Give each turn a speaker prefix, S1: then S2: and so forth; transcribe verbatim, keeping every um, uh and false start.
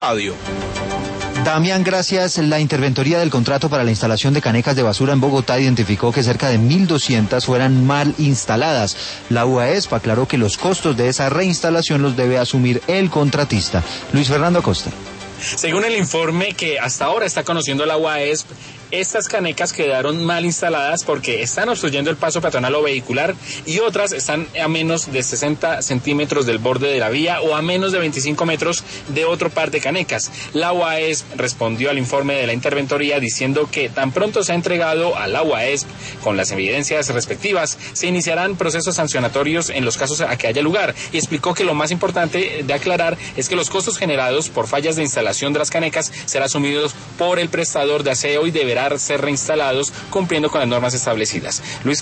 S1: Radio.
S2: Damián, gracias. La interventoría del contrato para la instalación de canecas de basura en Bogotá identificó que cerca de mil doscientas fueran mal instaladas. La U A E S P aclaró que los costos de esa reinstalación los debe asumir el contratista. Luis Fernando Acosta.
S3: Según el informe que hasta ahora está conociendo la U A E S P, estas canecas quedaron mal instaladas porque están obstruyendo el paso peatonal o vehicular y otras están a menos de sesenta centímetros del borde de la vía o a menos de veinticinco metros de otro par de canecas. La U A E S P respondió al informe de la interventoría diciendo que tan pronto se ha entregado a la U A E S P con las evidencias respectivas, se iniciarán procesos sancionatorios en los casos a que haya lugar, y explicó que lo más importante de aclarar es que los costos generados por fallas de instalación de las canecas serán asumidos por el prestador de aseo y deberán ser reinstalados cumpliendo con las normas establecidas. Luis